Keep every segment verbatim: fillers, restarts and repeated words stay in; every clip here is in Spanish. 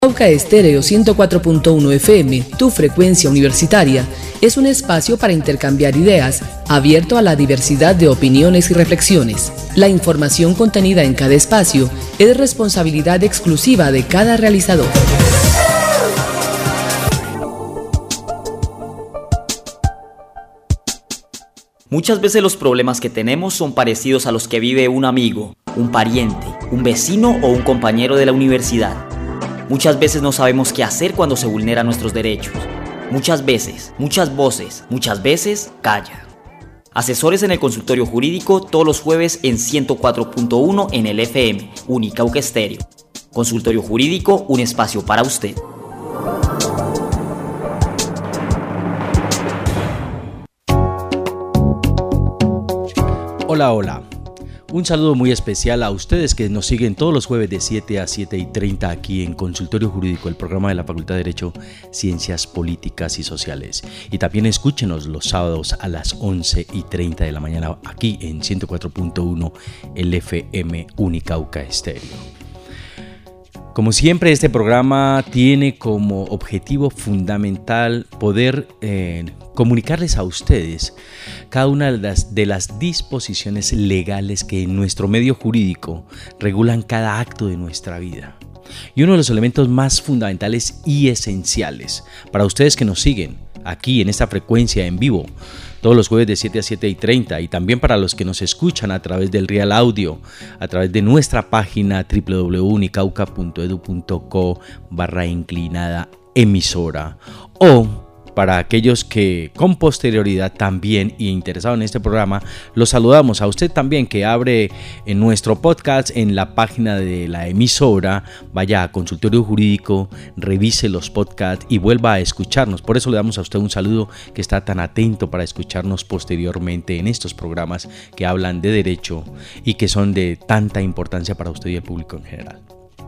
Cauca Estéreo ciento cuatro punto uno F M, tu frecuencia universitaria, es un espacio para intercambiar ideas, abierto a la diversidad de opiniones y reflexiones. La información contenida en cada espacio es responsabilidad exclusiva de cada realizador. Muchas veces los problemas que tenemos son parecidos a los que vive un amigo, un pariente, un vecino o un compañero de la universidad. Muchas veces no sabemos qué hacer cuando se vulneran nuestros derechos. Muchas veces, muchas voces, muchas veces callan. Asesores en el consultorio jurídico todos los jueves en ciento cuatro punto uno en el F M, Unicauca Estéreo. Consultorio jurídico, un espacio para usted. Hola, hola. Un saludo muy especial a ustedes que nos siguen todos los jueves de siete a siete y treinta aquí en Consultorio Jurídico, el programa de la Facultad de Derecho, Ciencias Políticas y Sociales. Y también escúchenos los sábados a las once y treinta de la mañana aquí en ciento cuatro punto uno el F M Unicauca Estéreo. Como siempre, este programa tiene como objetivo fundamental poder eh, comunicarles a ustedes cada una de las, de las disposiciones legales que en nuestro medio jurídico regulan cada acto de nuestra vida. Y uno de los elementos más fundamentales y esenciales para ustedes que nos siguen aquí en esta frecuencia en vivo todos los jueves de siete a siete y treinta, y también para los que nos escuchan a través del Real Audio, a través de nuestra página doble u doble u doble u punto unicauca punto edu punto co barra inclinada emisora, o para aquellos que con posterioridad también y interesados en este programa, los saludamos a usted también que abre en nuestro podcast en la página de la emisora, vaya a Consultorio Jurídico, revise los podcasts y vuelva a escucharnos. Por eso le damos a usted un saludo que está tan atento para escucharnos posteriormente en estos programas que hablan de derecho y que son de tanta importancia para usted y el público en general.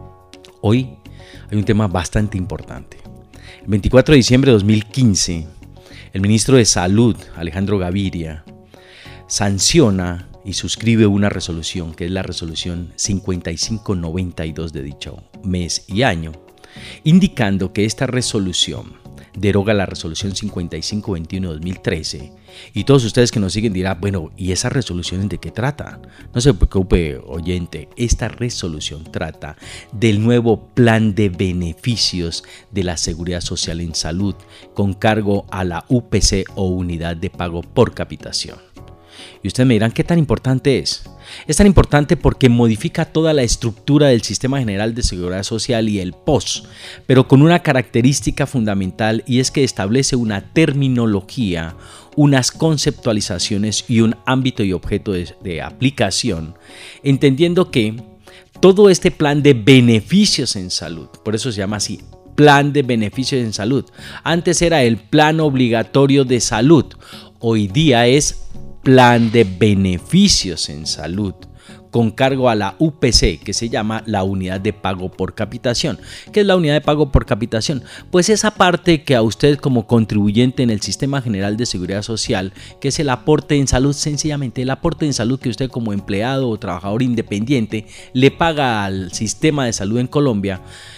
Hoy hay un tema bastante importante. El veinticuatro de diciembre de dos mil quince, el ministro de Salud, Alejandro Gaviria, sanciona y suscribe una resolución, que es la resolución cincuenta y cinco noventa y dos de dicho mes y año, indicando que esta resolución deroga la resolución cincuenta y cinco veintiuno de dos mil trece. Y todos ustedes que nos siguen dirán, bueno, ¿y esa resolución de qué trata? No se preocupe, oyente, esta resolución trata del nuevo plan de beneficios de la Seguridad Social en Salud con cargo a la U P C o Unidad de Pago por Capitación. Y ustedes me dirán, ¿qué tan importante es? Es tan importante porque modifica toda la estructura del Sistema General de Seguridad Social y el P O S, pero con una característica fundamental, y es que establece una terminología, unas conceptualizaciones y un ámbito y objeto de, de aplicación, entendiendo que todo este plan de beneficios en salud, por eso se llama así, plan de beneficios en salud. Antes era el plan obligatorio de salud, hoy día es plan de beneficios en salud con cargo a la U P C, que se llama la Unidad de Pago por Capitación. ¿Qué es la Unidad de Pago por Capitación? Pues esa parte que a usted como contribuyente en el Sistema General de Seguridad Social, que es el aporte en salud, sencillamente el aporte en salud que usted como empleado o trabajador independiente le paga al sistema de salud en Colombia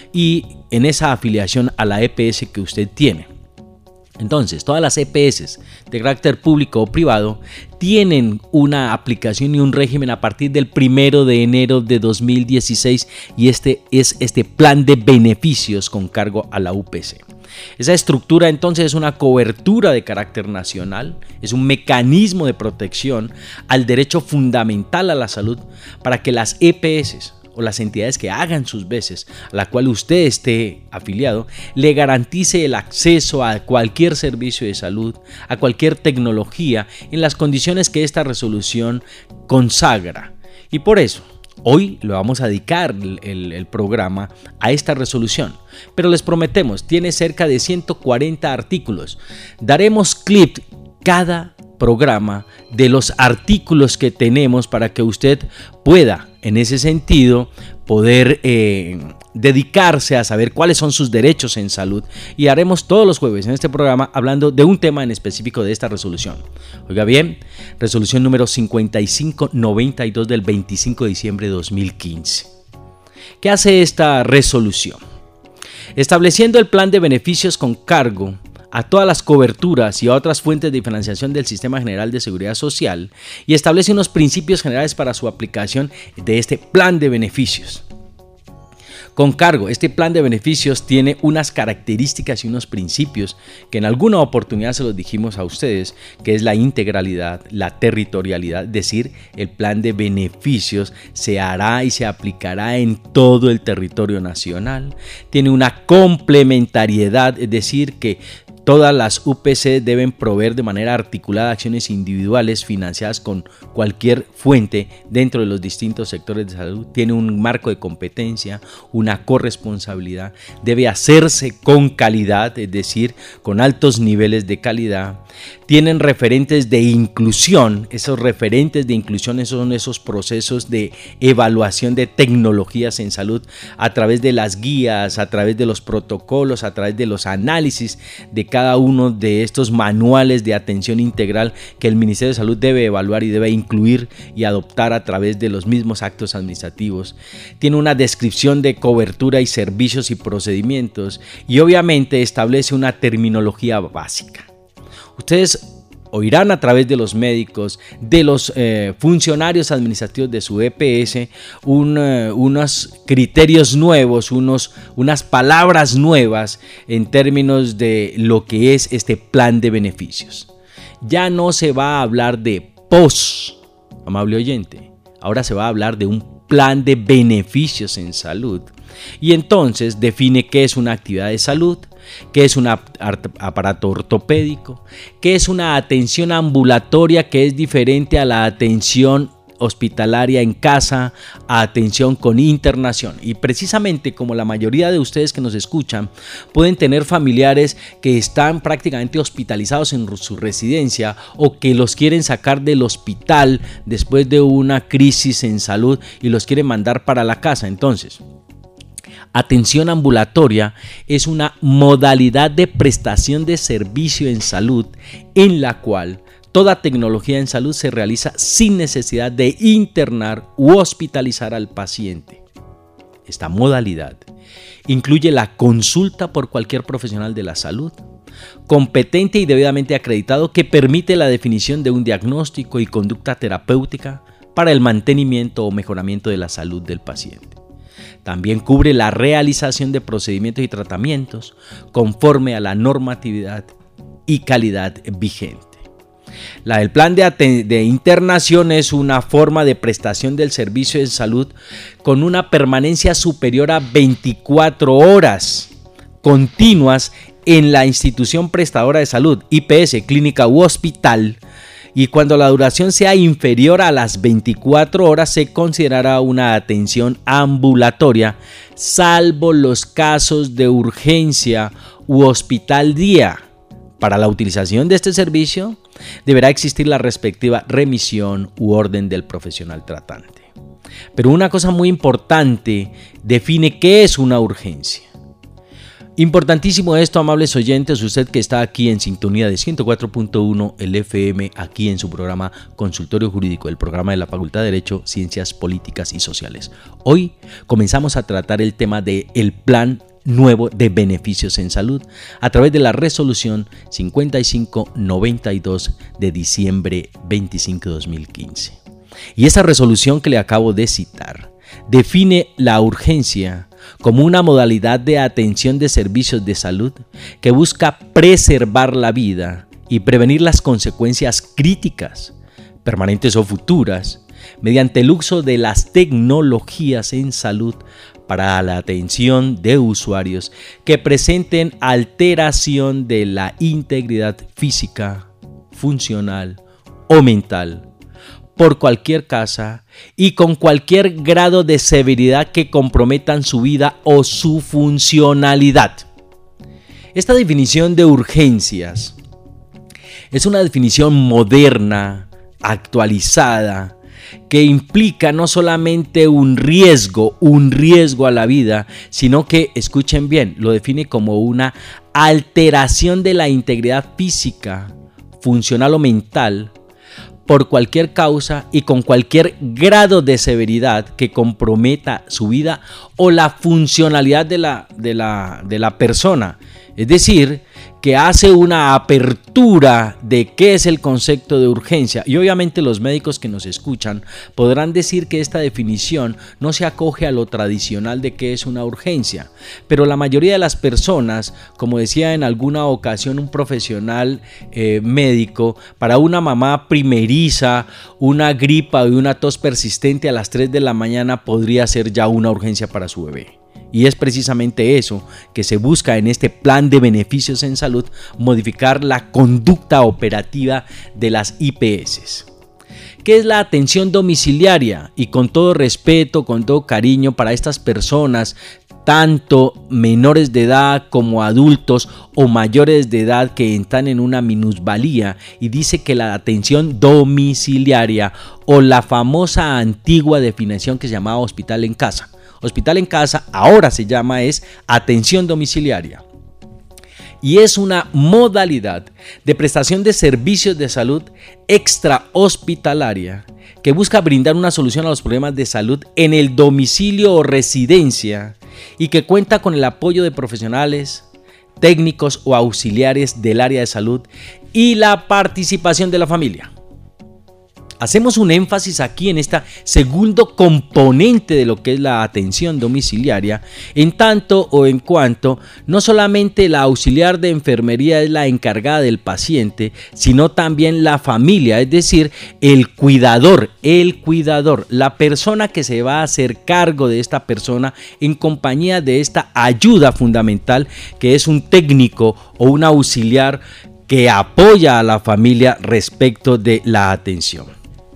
y en esa afiliación a la E P S que usted tiene. Entonces, todas las E P S de carácter público o privado tienen una aplicación y un régimen a partir del primero de enero de dos mil dieciséis, y este es este plan de beneficios con cargo a la U P C. Esa estructura entonces es una cobertura de carácter nacional, es un mecanismo de protección al derecho fundamental a la salud para que las E P S o las entidades que hagan sus veces a la cual usted esté afiliado, le garantice el acceso a cualquier servicio de salud, a cualquier tecnología, en las condiciones que esta resolución consagra. Y por eso, hoy le vamos a dedicar el, el, el programa a esta resolución. Pero les prometemos, tiene cerca de ciento cuarenta artículos. Daremos clip cada programa de los artículos que tenemos para que usted pueda, en ese sentido, poder eh, dedicarse a saber cuáles son sus derechos en salud, y haremos todos los jueves en este programa hablando de un tema en específico de esta resolución. Oiga bien, resolución número cincuenta y cinco noventa y dos del veinticinco de diciembre de dos mil quince. ¿Qué hace esta resolución? estableciendo el plan de beneficios con cargo a todas las coberturas y a otras fuentes de financiación del Sistema General de Seguridad Social, y establece unos principios generales para su aplicación de este plan de beneficios. Con cargo, este plan de beneficios tiene unas características y unos principios que en alguna oportunidad se los dijimos a ustedes, que es la integralidad, la territorialidad, es decir, el plan de beneficios se hará y se aplicará en todo el territorio nacional. Tiene una complementariedad, es decir, que todas las U P C deben proveer de manera articulada acciones individuales financiadas con cualquier fuente dentro de los distintos sectores de salud. Tiene un marco de competencia, una corresponsabilidad, debe hacerse con calidad, es decir, con altos niveles de calidad. Tienen referentes de inclusión, esos referentes de inclusión esos son esos procesos de evaluación de tecnologías en salud a través de las guías, a través de los protocolos, a través de los análisis de cada uno de estos manuales de atención integral que el Ministerio de Salud debe evaluar y debe incluir y adoptar a través de los mismos actos administrativos. Tiene una descripción de cobertura y servicios y procedimientos y obviamente establece una terminología básica. Ustedes oirán a través de los médicos, de los eh, funcionarios administrativos de su E P S, un, uh, unos criterios nuevos, unos, unas palabras nuevas en términos de lo que es este plan de beneficios. Ya no se va a hablar de P O S, amable oyente, ahora se va a hablar de un plan de beneficios en salud. Y entonces define qué es una actividad de salud, qué es un aparato ortopédico, qué es una atención ambulatoria que es diferente a la atención hospitalaria en casa, a atención con internación. Y precisamente como la mayoría de ustedes que nos escuchan pueden tener familiares que están prácticamente hospitalizados en su residencia o que los quieren sacar del hospital después de una crisis en salud y los quieren mandar para la casa, entonces atención ambulatoria es una modalidad de prestación de servicio en salud en la cual toda tecnología en salud se realiza sin necesidad de internar u hospitalizar al paciente. Esta modalidad incluye la consulta por cualquier profesional de la salud, competente y debidamente acreditado, que permite la definición de un diagnóstico y conducta terapéutica para el mantenimiento o mejoramiento de la salud del paciente. También cubre la realización de procedimientos y tratamientos conforme a la normatividad y calidad vigente. La del plan de, de internación es una forma de prestación del servicio de salud con una permanencia superior a veinticuatro horas continuas en la institución prestadora de salud, I P S, clínica u hospital, y cuando la duración sea inferior a las veinticuatro horas se considerará una atención ambulatoria, salvo los casos de urgencia u hospital día. Para la utilización de este servicio deberá existir la respectiva remisión u orden del profesional tratante. Pero una cosa muy importante, define qué es una urgencia. Importantísimo esto, amables oyentes, usted que está aquí en sintonía de ciento cuatro punto uno el F M, aquí en su programa Consultorio Jurídico, el programa de la Facultad de Derecho, Ciencias Políticas y Sociales. Hoy comenzamos a tratar el tema del plan nuevo de beneficios en salud a través de la resolución cincuenta y cinco noventa y dos de diciembre veinticinco de dos mil quince. Y esa resolución que le acabo de citar define la urgencia como una modalidad de atención de servicios de salud que busca preservar la vida y prevenir las consecuencias críticas, permanentes o futuras, mediante el uso de las tecnologías en salud para la atención de usuarios que presenten alteración de la integridad física, funcional o mental, por cualquier causa y con cualquier grado de severidad que comprometan su vida o su funcionalidad. Esta definición de urgencias es una definición moderna, actualizada, que implica no solamente un riesgo, un riesgo a la vida, sino que, escuchen bien, lo define como una alteración de la integridad física, funcional o mental, por cualquier causa y con cualquier grado de severidad que comprometa su vida o la funcionalidad de la, de la, de la persona. Es decir, que hace una apertura de qué es el concepto de urgencia. Y obviamente los médicos que nos escuchan podrán decir que esta definición no se acoge a lo tradicional de qué es una urgencia. Pero la mayoría de las personas, como decía en alguna ocasión un profesional eh, médico, para una mamá primeriza, una gripa o una tos persistente a las tres de la mañana podría ser ya una urgencia para su bebé. Y es precisamente eso que se busca en este plan de beneficios en salud, modificar la conducta operativa de las I P S. ¿Qué es la atención domiciliaria? Y con todo respeto, con todo cariño para estas personas, tanto menores de edad como adultos o mayores de edad que están en una minusvalía, y dice que la atención domiciliaria o la famosa antigua definición que se llamaba hospital en casa. Hospital en casa ahora se llama es atención domiciliaria y es una modalidad de prestación de servicios de salud extrahospitalaria que busca brindar una solución a los problemas de salud en el domicilio o residencia y que cuenta con el apoyo de profesionales, técnicos o auxiliares del área de salud y la participación de la familia. Hacemos un énfasis aquí en este segundo componente de lo que es la atención domiciliaria, en tanto o en cuanto no solamente la auxiliar de enfermería es la encargada del paciente, sino también la familia, es decir, el cuidador, el cuidador, la persona que se va a hacer cargo de esta persona en compañía de esta ayuda fundamental que es un técnico o un auxiliar que apoya a la familia respecto de la atención.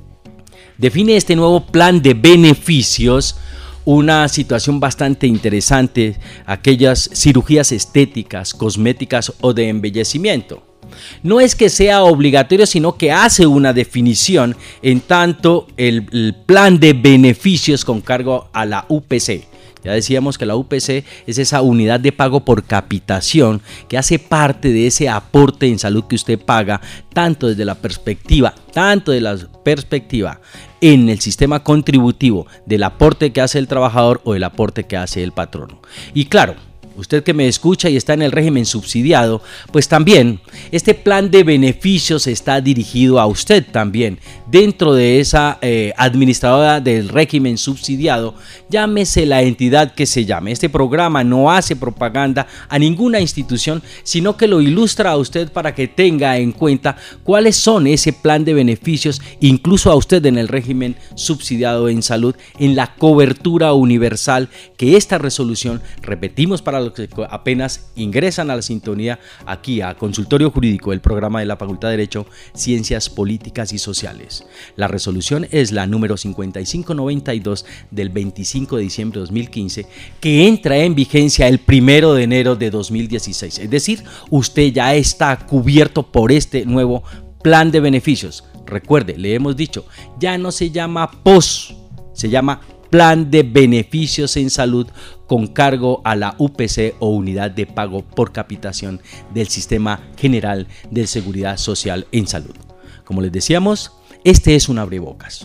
Define este nuevo plan de beneficios una situación bastante interesante, aquellas cirugías estéticas, cosméticas o de embellecimiento. No es que sea obligatorio, sino que hace una definición en tanto el, el plan de beneficios con cargo a la U P C. Ya decíamos que la U P C es esa unidad de pago por capitación que hace parte de ese aporte en salud que usted paga, tanto desde la perspectiva, tanto de la perspectiva en el sistema contributivo del aporte que hace el trabajador o el aporte que hace el patrono. Y claro, usted que me escucha y está en el régimen subsidiado, pues también este plan de beneficios está dirigido a usted también. Dentro de esa eh, administradora del régimen subsidiado, llámese la entidad que se llame. Este programa no hace propaganda a ninguna institución, sino que lo ilustra a usted para que tenga en cuenta cuáles son ese plan de beneficios, incluso a usted en el régimen subsidiado en salud, en la cobertura universal que esta resolución, repetimos para los que apenas ingresan a la sintonía aquí a Consultorio Jurídico, el programa de la Facultad de Derecho, Ciencias Políticas y Sociales. La resolución es la número cincuenta y cinco noventa y dos del veinticinco de diciembre de dos mil quince, que entra en vigencia el primero de enero de dos mil dieciséis. Es decir, usted ya está cubierto por este nuevo plan de beneficios. Recuerde, le hemos dicho, ya no se llama P O S, se llama Plan de Beneficios en Salud con cargo a la U P C o Unidad de Pago por Capitación del Sistema General de Seguridad Social en Salud. Como les decíamos, este es un abrebocas.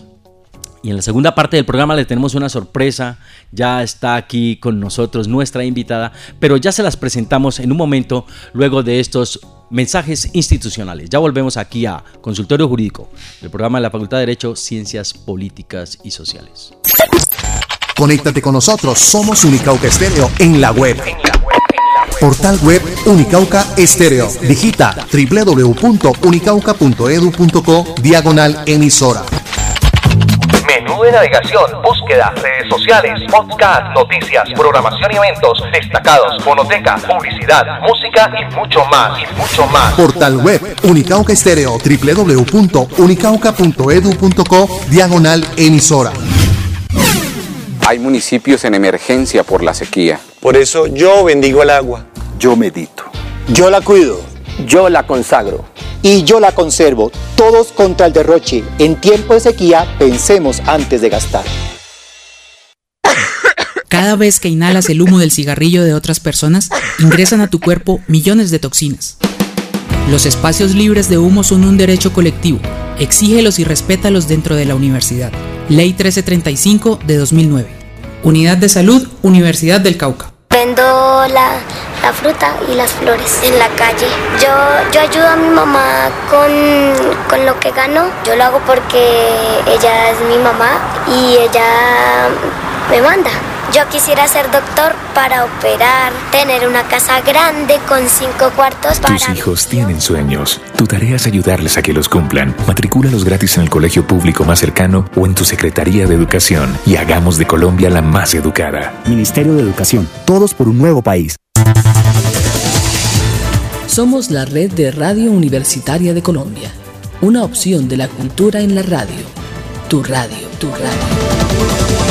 Y en la segunda parte del programa le tenemos una sorpresa. Ya está aquí con nosotros nuestra invitada, pero ya se las presentamos en un momento luego de estos mensajes institucionales. Ya volvemos aquí a Consultorio Jurídico, el programa de la Facultad de Derecho, Ciencias Políticas y Sociales. Conéctate con nosotros, somos Unicauca Estéreo en la web. Portal web Unicauca Estéreo. Digita doble u doble u doble u punto unicauca punto edu punto co diagonal emisora. Menú de navegación, búsqueda, redes sociales, podcast, noticias, programación y eventos, destacados, fonoteca, publicidad, música y mucho más, y mucho más. Portal web Unicauca Estéreo, doble u doble u doble u punto unicauca punto edu punto co diagonal emisora. Hay municipios en emergencia por la sequía. Por eso yo bendigo el agua. Yo medito. Yo la cuido. Yo la consagro. Y yo la conservo. Todos contra el derroche. En tiempo de sequía, pensemos antes de gastar. Cada vez que inhalas el humo del cigarrillo de otras personas, ingresan a tu cuerpo millones de toxinas. Los espacios libres de humo son un derecho colectivo. Exígelos y respétalos dentro de la universidad. Ley trece treinta y cinco de dos mil nueve. Unidad de Salud, Universidad del Cauca. Vendo la, la fruta y las flores en la calle. Yo, yo ayudo a mi mamá con, con lo que gano. Yo lo hago porque ella es mi mamá y ella me manda. Yo quisiera ser doctor para operar, tener una casa grande con cinco cuartos para... Tus hijos tienen sueños. Tu tarea es ayudarles a que los cumplan. Matricúlalos gratis en el colegio público más cercano o en tu Secretaría de Educación y hagamos de Colombia la más educada. Ministerio de Educación. Todos por un nuevo país. Somos la red de Radio Universitaria de Colombia. Una opción de la cultura en la radio. Tu radio, tu radio.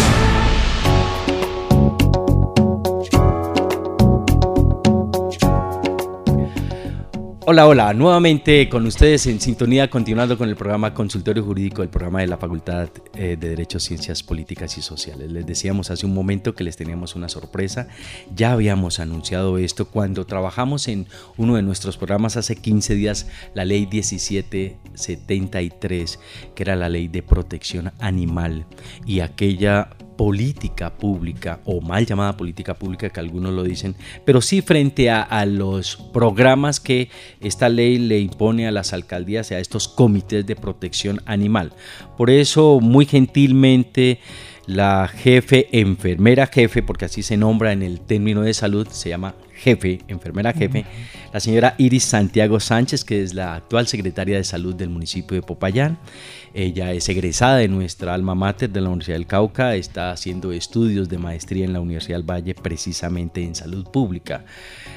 Hola, hola, nuevamente con ustedes en sintonía, continuando con el programa Consultorio Jurídico, el programa de la Facultad eh, de Derecho, Ciencias Políticas y Sociales. Les decíamos hace un momento que les teníamos una sorpresa. Ya habíamos anunciado esto cuando trabajamos en uno de nuestros programas hace quince días, la ley diecisiete setenta y tres, que era la ley de protección animal, y aquella política pública, o mal llamada política pública, que algunos lo dicen, pero sí frente a, a los programas que esta ley le impone a las alcaldías y a estos comités de protección animal. Por eso, muy gentilmente, la jefe, enfermera jefe, porque así se nombra en el término de salud, se llama jefe, enfermera jefe, uh-huh. la señora Iris Santiago Sánchez, que es la actual secretaria de salud del municipio de Popayán. Ella es egresada de nuestra alma mater de la Universidad del Cauca, está haciendo estudios de maestría en la Universidad del Valle, precisamente en salud pública.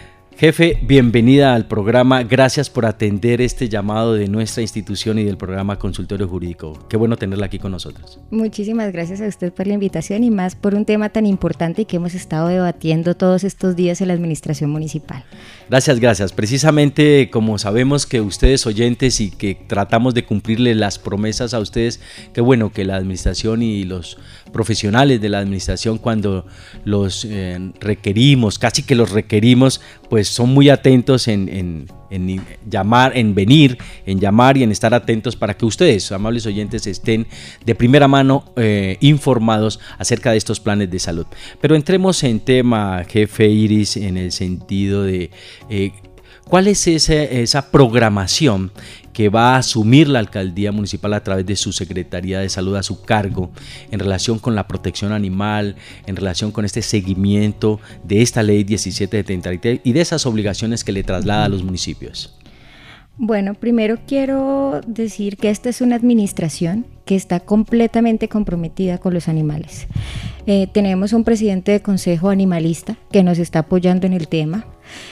Jefe, bienvenida al programa, gracias por atender este llamado de nuestra institución y del programa Consultorio Jurídico. Qué bueno tenerla aquí con nosotros. Muchísimas gracias a usted por la invitación y más por un tema tan importante y que hemos estado debatiendo todos estos días en la administración municipal. Gracias, gracias. Precisamente como sabemos que ustedes oyentes y que tratamos de cumplirle las promesas a ustedes, qué bueno que la administración y los profesionales de la administración, cuando los eh, requerimos, casi que los requerimos, pues son muy atentos en, en, en llamar, en venir, en llamar y en estar atentos para que ustedes, amables oyentes, estén de primera mano eh, informados acerca de estos planes de salud. Pero entremos en tema, jefe Iris, en el sentido de eh, cuál es esa, esa programación que va a asumir la alcaldía municipal a través de su Secretaría de Salud a su cargo en relación con la protección animal, en relación con este seguimiento de esta ley diecisiete setenta y tres y de esas obligaciones que le traslada a los municipios. Bueno, primero quiero decir que esta es una administración que está completamente comprometida con los animales. Eh, tenemos un presidente de consejo animalista que nos está apoyando en el tema.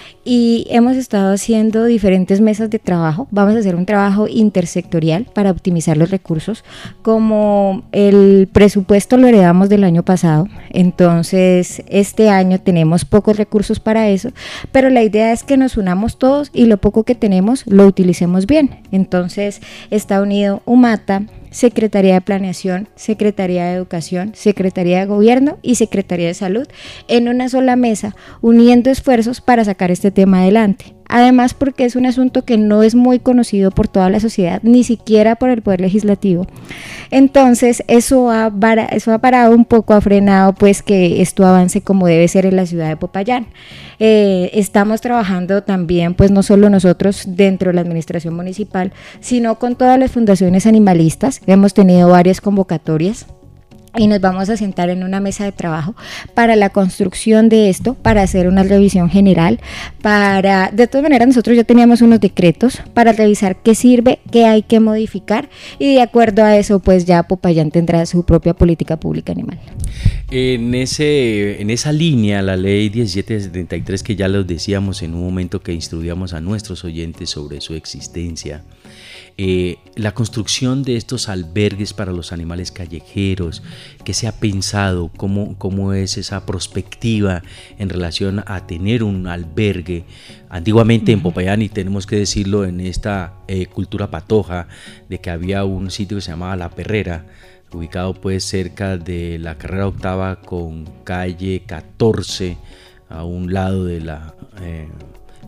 Y hemos estado haciendo diferentes mesas de trabajo. Vamos a hacer un trabajo intersectorial para optimizar los recursos. Como el presupuesto lo heredamos del año pasado, entonces este año tenemos pocos recursos para eso, pero la idea es que nos unamos todos y lo poco que tenemos lo utilicemos bien. Entonces está unido UMATA, Secretaría de Planeación, Secretaría de Educación, Secretaría de Gobierno y Secretaría de Salud en una sola mesa, uniendo esfuerzos para sacar este tema adelante. Además, porque es un asunto que no es muy conocido por toda la sociedad, ni siquiera por el Poder Legislativo. Entonces, eso ha, para, eso ha parado un poco, ha frenado pues que esto avance como debe ser en la ciudad de Popayán. Eh, estamos trabajando también, pues no solo nosotros dentro de la administración municipal, sino con todas las fundaciones animalistas. Hemos tenido varias convocatorias y nos vamos a sentar en una mesa de trabajo para la construcción de esto, para hacer una revisión general, para, de todas maneras nosotros ya teníamos unos decretos para revisar qué sirve, qué hay que modificar y de acuerdo a eso pues ya Popayán tendrá su propia política pública animal. En, ese, en esa línea, la ley diecisiete setenta y tres, que ya les decíamos en un momento que instruíamos a nuestros oyentes sobre su existencia, Eh, la construcción de estos albergues para los animales callejeros, ¿qué se ha pensado? ¿Cómo, cómo es esa perspectiva en relación a tener un albergue? Antiguamente en Popayán, y tenemos que decirlo, en esta eh, cultura patoja, de que había un sitio que se llamaba La Perrera, ubicado pues cerca de la carrera octava con calle catorce, a un lado de la... Eh,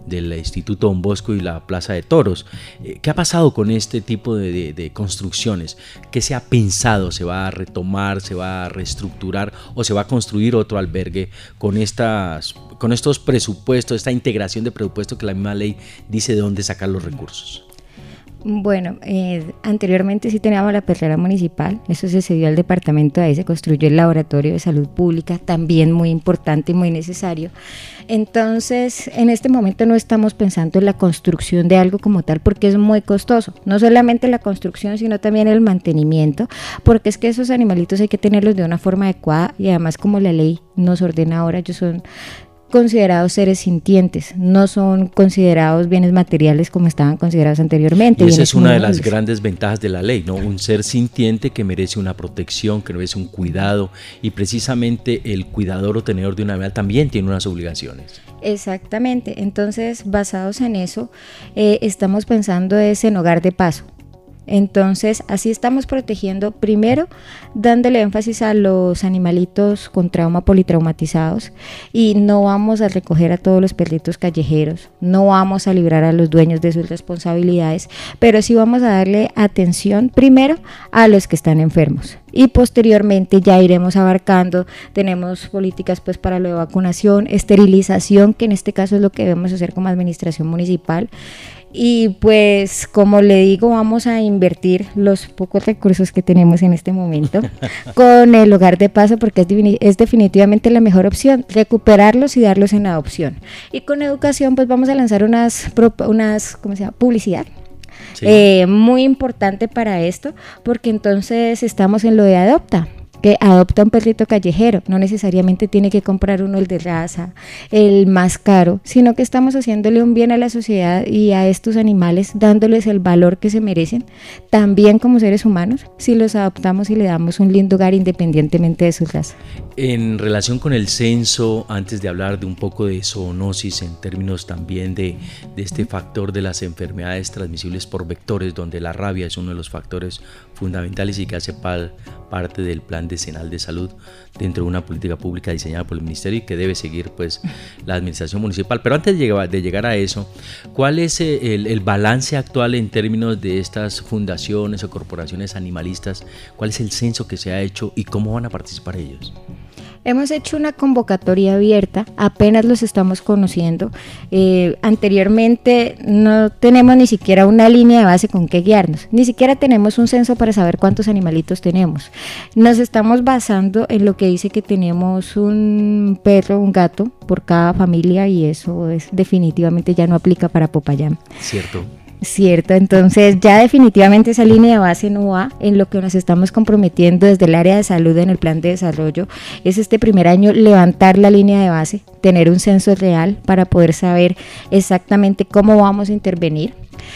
del Instituto Don Bosco y la Plaza de Toros. ¿Qué ha pasado con este tipo de, de, de construcciones? ¿Qué se ha pensado? ¿Se va a retomar, se va a reestructurar o se va a construir otro albergue con, estas, con estos presupuestos, esta integración de presupuesto que la misma ley dice de dónde sacar los recursos? Bueno, eh, anteriormente sí teníamos la perrera municipal, eso se cedió al departamento, ahí se construyó el laboratorio de salud pública, también muy importante y muy necesario. Entonces, en este momento no estamos pensando en la construcción de algo como tal porque es muy costoso, no solamente la construcción sino también el mantenimiento, porque es que esos animalitos hay que tenerlos de una forma adecuada y además como la ley nos ordena ahora, ellos son considerados seres sintientes, no son considerados bienes materiales como estaban considerados anteriormente. Y esa es una de las grandes ventajas de la ley, ¿no? Un ser sintiente que merece una protección, que merece un cuidado, y precisamente el cuidador o tenedor de un animal también tiene unas obligaciones. Exactamente, entonces basados en eso eh, estamos pensando es en hogar de paso. Entonces, así estamos protegiendo, primero, dándole énfasis a los animalitos con trauma politraumatizados, y no vamos a recoger a todos los perritos callejeros, no vamos a librar a los dueños de sus responsabilidades, pero sí vamos a darle atención primero a los que están enfermos. Y posteriormente ya iremos abarcando, tenemos políticas pues para lo de vacunación, esterilización, que en este caso es lo que debemos hacer como administración municipal. Y pues como le digo, vamos a invertir los pocos recursos que tenemos en este momento con el hogar de paso, porque es, es definitivamente la mejor opción, recuperarlos y darlos en adopción. Y con educación pues vamos a lanzar unas, unas ¿cómo se llama? Publicidad. Sí. Eh, muy importante para esto, porque entonces estamos en lo de adopta, que adopta un perrito callejero, no necesariamente tiene que comprar uno el de raza, el más caro, sino que estamos haciéndole un bien a la sociedad y a estos animales, dándoles el valor que se merecen, también como seres humanos, si los adoptamos y le damos un lindo hogar independientemente de su raza. En relación con el censo, antes de hablar de un poco de zoonosis, en términos también de, de este factor de las enfermedades transmisibles por vectores, donde la rabia es uno de los factores fundamentales y que hace pa- parte del plan decenal de salud dentro de una política pública diseñada por el ministerio y que debe seguir pues la administración municipal. Pero antes de llegar, de llegar a eso, ¿cuál es el, el balance actual en términos de estas fundaciones o corporaciones animalistas? ¿Cuál es el censo que se ha hecho y cómo van a participar ellos? Hemos hecho una convocatoria abierta, apenas los estamos conociendo. Eh, anteriormente no tenemos ni siquiera una línea de base con qué guiarnos, ni siquiera tenemos un censo para saber cuántos animalitos tenemos. Nos estamos basando en lo que dice que tenemos un perro, un gato por cada familia, y eso es definitivamente ya no aplica para Popayán. Cierto. Cierto, entonces ya definitivamente esa línea de base no va. En lo que nos estamos comprometiendo desde el área de salud en el plan de desarrollo es este primer año levantar la línea de base, tener un censo real para poder saber exactamente cómo vamos a intervenir.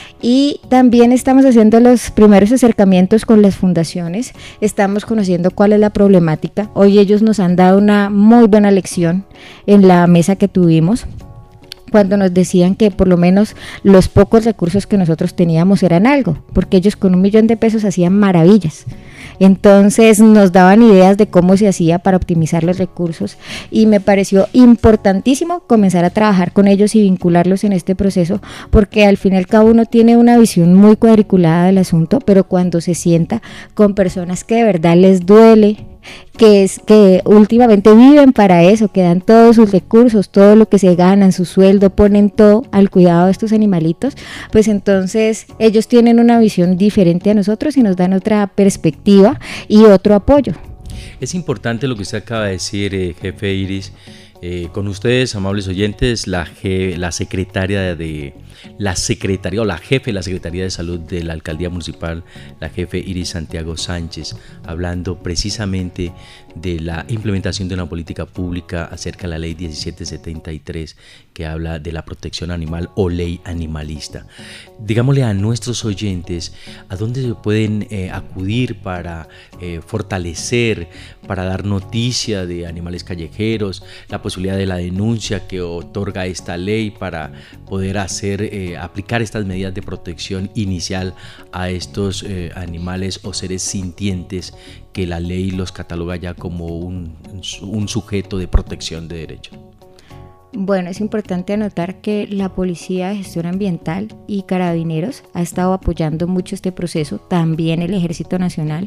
Y también estamos haciendo los primeros acercamientos con las fundaciones, estamos conociendo cuál es la problemática. Hoy ellos nos han dado una muy buena lección en la mesa que tuvimos, cuando nos decían que por lo menos los pocos recursos que nosotros teníamos eran algo, porque ellos con un millón de pesos hacían maravillas. Entonces nos daban ideas de cómo se hacía para optimizar los recursos, y me pareció importantísimo comenzar a trabajar con ellos y vincularlos en este proceso, porque al fin y al cabo uno tiene una visión muy cuadriculada del asunto, pero cuando se sienta con personas que de verdad les duele, que es que últimamente viven para eso, que dan todos sus recursos, todo lo que se ganan, su sueldo, ponen todo al cuidado de estos animalitos, pues entonces ellos tienen una visión diferente a nosotros y nos dan otra perspectiva y otro apoyo. Es importante lo que usted acaba de decir, eh, jefe Iris. Eh, con ustedes, amables oyentes, la, je, la secretaria de la secretaría o la jefe de la Secretaría de Salud de la Alcaldía Municipal, la jefe Iris Santiago Sánchez, hablando precisamente de la implementación de una política pública acerca de la ley diecisiete setenta y tres, que habla de la protección animal o ley animalista. Digámosle a nuestros oyentes a dónde se pueden eh, acudir para eh, fortalecer, para dar noticia de animales callejeros, la posibilidad de la denuncia que otorga esta ley para poder hacer eh, aplicar estas medidas de protección inicial a estos eh, animales o seres sintientes que la ley los cataloga ya como un, un sujeto de protección de derecho. Bueno, es importante anotar que la Policía de Gestión Ambiental y Carabineros ha estado apoyando mucho este proceso, también el Ejército Nacional.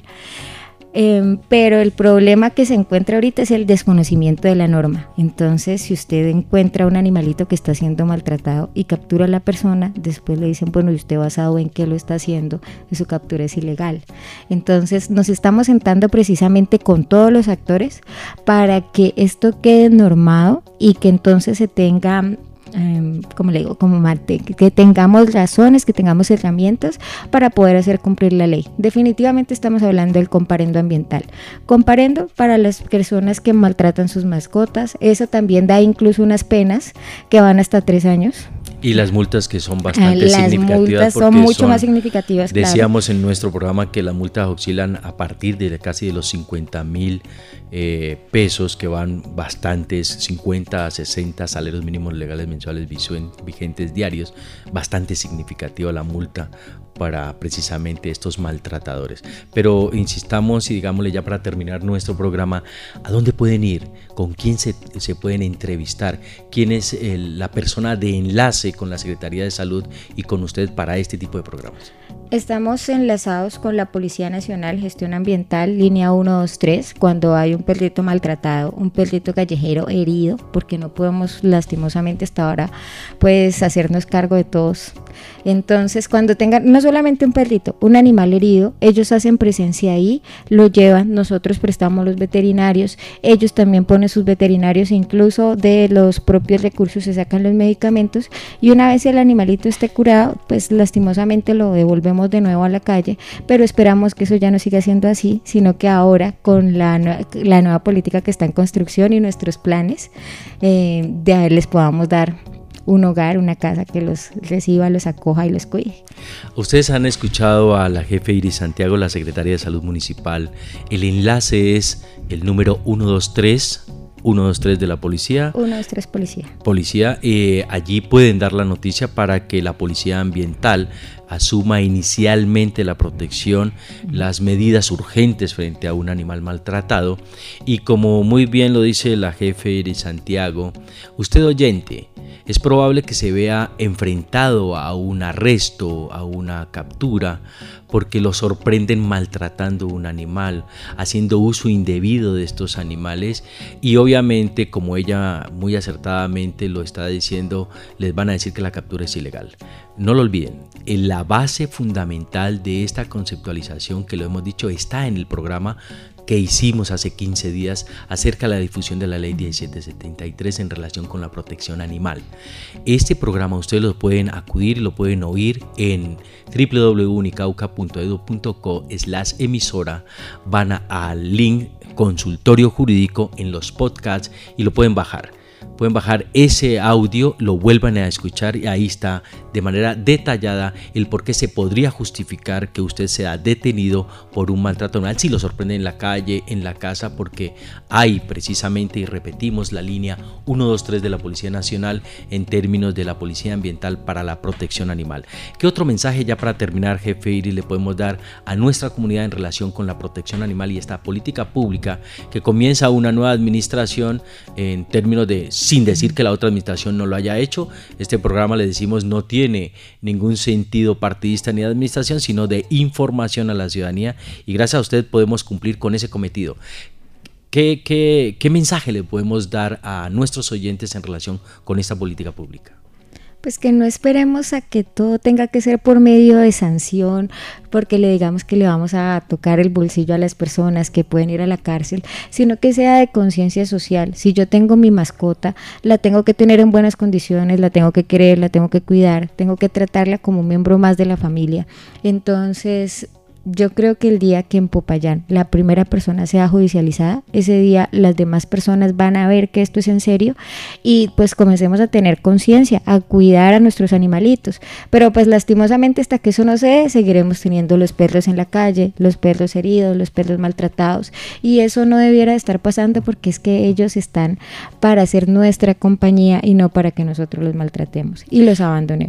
Eh, pero el problema que se encuentra ahorita es el desconocimiento de la norma. Entonces, si usted encuentra un animalito que está siendo maltratado y captura a la persona, después le dicen, bueno, ¿y usted basado en qué lo está haciendo? Y su captura es ilegal. Entonces, nos estamos sentando precisamente con todos los actores para que esto quede normado y que entonces se tenga... Um, como le digo, como mate, que, que tengamos razones, que tengamos herramientas para poder hacer cumplir la ley. Definitivamente estamos hablando del comparendo ambiental. Comparendo para las personas que maltratan sus mascotas, eso también da incluso unas penas que van hasta tres años. Y las multas que son bastante las significativas. Las multas son mucho son, más significativas, decíamos claro. En nuestro programa que las multas oscilan a partir de casi de los cincuenta mil eh, pesos, que van bastantes, cincuenta a sesenta salarios mínimos legales mensuales vigentes diarios, bastante significativa la multa para precisamente estos maltratadores. Pero insistamos y digámosle ya para terminar nuestro programa, ¿a dónde pueden ir? ¿Con quién se, se pueden entrevistar? ¿Quién es el, la persona de enlace con la Secretaría de Salud y con usted para este tipo de programas? Estamos enlazados con la Policía Nacional, Gestión Ambiental, línea uno dos tres, cuando hay un perrito maltratado, un perrito callejero herido, porque no podemos lastimosamente hasta ahora pues hacernos cargo de todos. Entonces, cuando tengan no solamente un perrito, un animal herido, ellos hacen presencia ahí, lo llevan, nosotros prestamos los veterinarios, ellos también ponen sus veterinarios, incluso de los propios recursos se sacan los medicamentos, y una vez el animalito esté curado, pues lastimosamente lo devolvemos de nuevo a la calle, pero esperamos que eso ya no siga siendo así, sino que ahora con la, la nueva política que está en construcción y nuestros planes, eh, de les podamos dar un hogar, una casa que los reciba, los acoja y los cuide. Ustedes han escuchado a la jefe Iris Santiago, la secretaria de Salud Municipal. El enlace es el número uno dos tres, uno dos tres de la policía. uno dos tres Policía. Policía, eh, allí pueden dar la noticia para que la Policía Ambiental asuma inicialmente la protección, las medidas urgentes frente a un animal maltratado. Y como muy bien lo dice la jefe Iris Santiago, usted oyente, es probable que se vea enfrentado a un arresto, a una captura, porque lo sorprenden maltratando un animal, haciendo uso indebido de estos animales, y obviamente, como ella muy acertadamente lo está diciendo, les van a decir que la captura es ilegal. No lo olviden, la base fundamental de esta conceptualización, que lo hemos dicho, está en el programa que hicimos hace quince días acerca de la difusión de la ley diecisiete setenta y tres en relación con la protección animal. Este programa ustedes lo pueden acudir y lo pueden oír en w w w punto unicauca punto edu punto co slash emisora. Van al link consultorio jurídico en los podcasts y lo pueden bajar. Pueden bajar ese audio, lo vuelvan a escuchar y ahí está de manera detallada el por qué se podría justificar que usted sea detenido por un maltrato animal si lo sorprende en la calle, en la casa, porque hay precisamente, y repetimos, la línea uno dos tres de la Policía Nacional en términos de la Policía Ambiental para la protección animal. ¿Qué otro mensaje ya para terminar, jefe Iris, le podemos dar a nuestra comunidad en relación con la protección animal y esta política pública que comienza una nueva administración en términos de, sin decir que la otra administración no lo haya hecho? Este programa, le decimos, no tiene ningún sentido partidista ni de administración, sino de información a la ciudadanía, y gracias a usted podemos cumplir con ese cometido. ¿Qué, qué, qué mensaje le podemos dar a nuestros oyentes en relación con esta política pública? Pues que no esperemos a que todo tenga que ser por medio de sanción, porque le digamos que le vamos a tocar el bolsillo a las personas que pueden ir a la cárcel, sino que sea de conciencia social. Si yo tengo mi mascota, la tengo que tener en buenas condiciones, la tengo que querer, la tengo que cuidar, tengo que tratarla como un miembro más de la familia. Entonces, yo creo que el día que en Popayán la primera persona sea judicializada, ese día las demás personas van a ver que esto es en serio y pues comencemos a tener conciencia, a cuidar a nuestros animalitos. Pero pues lastimosamente hasta que eso no se dé, seguiremos teniendo los perros en la calle, los perros heridos, los perros maltratados, y eso no debiera de estar pasando, porque es que ellos están para ser nuestra compañía y no para que nosotros los maltratemos y los abandonemos.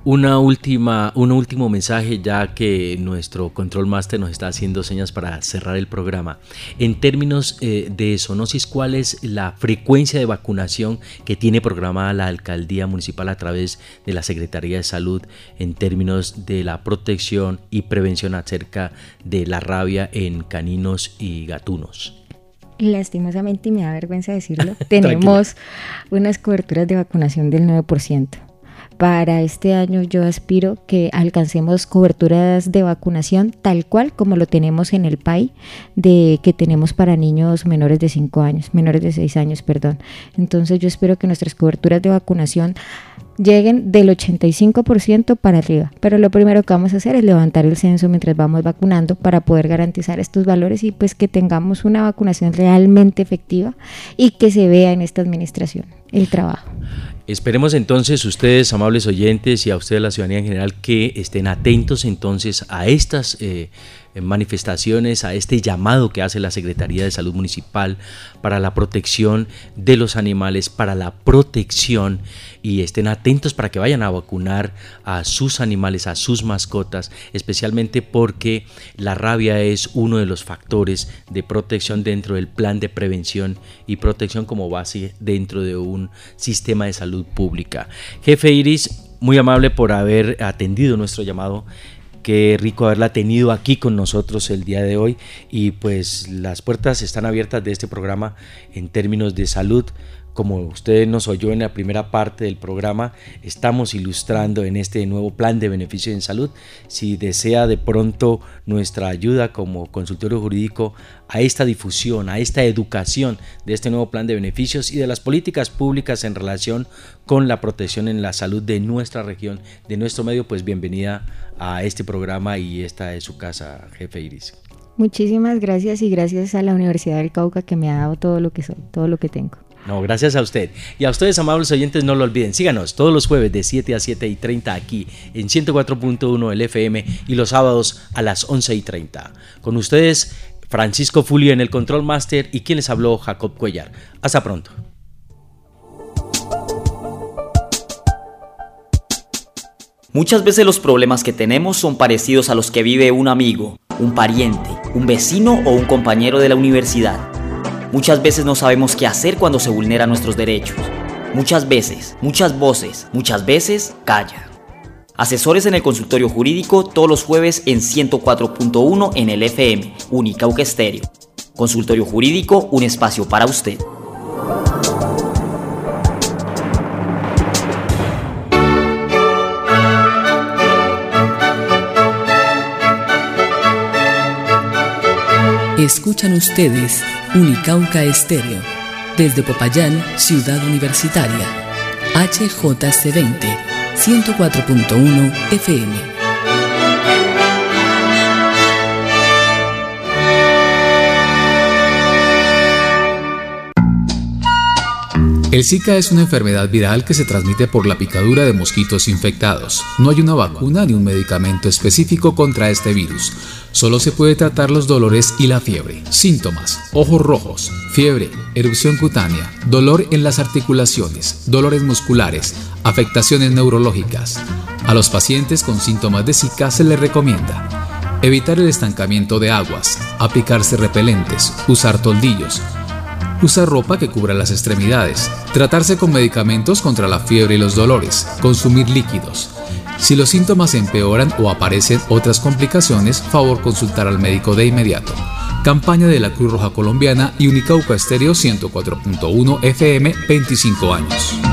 Una última, un último mensaje, ya que nuestro Control Master nos está haciendo señas para cerrar el programa. En términos eh, de zoonosis, ¿cuál es la frecuencia de vacunación que tiene programada la Alcaldía Municipal a través de la Secretaría de Salud en términos de la protección y prevención acerca de la rabia en caninos y gatunos? Lastimosamente, y me da vergüenza decirlo, tenemos unas coberturas de vacunación del nueve por ciento. Para este año yo aspiro que alcancemos coberturas de vacunación tal cual como lo tenemos en el P A I de que tenemos para niños menores de cinco años, menores de seis años, perdón. Entonces yo espero que nuestras coberturas de vacunación lleguen del ochenta y cinco por ciento para arriba, pero lo primero que vamos a hacer es levantar el censo mientras vamos vacunando para poder garantizar estos valores y pues que tengamos una vacunación realmente efectiva y que se vea en esta administración el trabajo. Esperemos entonces ustedes, amables oyentes, y a ustedes, la ciudadanía en general, que estén atentos entonces a estas eh, manifestaciones, a este llamado que hace la Secretaría de Salud Municipal para la protección de los animales, para la protección, y estén atentos para que vayan a vacunar a sus animales, a sus mascotas, especialmente porque la rabia es uno de los factores de protección dentro del plan de prevención y protección como base dentro de un sistema de salud pública. Jefe Iris, muy amable por haber atendido nuestro llamado. Qué rico haberla tenido aquí con nosotros el día de hoy, y pues las puertas están abiertas de este programa en términos de salud. Como usted nos oyó en la primera parte del programa, estamos ilustrando en este nuevo plan de beneficio en salud. Si desea de pronto nuestra ayuda como consultorio jurídico a esta difusión, a esta educación de este nuevo plan de beneficios y de las políticas públicas en relación con la protección en la salud de nuestra región, de nuestro medio, pues bienvenida a este programa, y esta es su casa, jefe Iris. Muchísimas gracias, y gracias a la Universidad del Cauca que me ha dado todo lo que soy, todo lo que tengo. No, gracias a usted. Y a ustedes, amables oyentes, no lo olviden, síganos todos los jueves de siete a siete y treinta aquí en ciento cuatro punto uno del F M, y los sábados a las once y treinta. Con ustedes, Francisco Fulio en el Control Master, y quien les habló, Jacob Cuellar. Hasta pronto. Muchas veces los problemas que tenemos son parecidos a los que vive un amigo, un pariente, un vecino o un compañero de la universidad. Muchas veces no sabemos qué hacer cuando se vulneran nuestros derechos. Muchas veces, muchas voces, muchas veces, calla. Asesores en el consultorio jurídico todos los jueves en ciento cuatro punto uno en el F M, Unicauca Estéreo. Consultorio jurídico, un espacio para usted. Escuchan ustedes Unicauca Estéreo, desde Popayán, Ciudad Universitaria, H J C veinte, ciento cuatro punto uno F M. El Zika es una enfermedad viral que se transmite por la picadura de mosquitos infectados. No hay una vacuna ni un medicamento específico contra este virus. Solo se puede tratar los dolores y la fiebre. Síntomas: ojos rojos, fiebre, erupción cutánea, dolor en las articulaciones, dolores musculares, afectaciones neurológicas. A los pacientes con síntomas de Zika se les recomienda evitar el estancamiento de aguas, aplicarse repelentes, usar toldillos, usar ropa que cubra las extremidades, tratarse con medicamentos contra la fiebre y los dolores, consumir líquidos. Si los síntomas empeoran o aparecen otras complicaciones, favor consultar al médico de inmediato. Campaña de la Cruz Roja Colombiana y Unicauca Estéreo ciento cuatro punto uno F M, veinticinco años.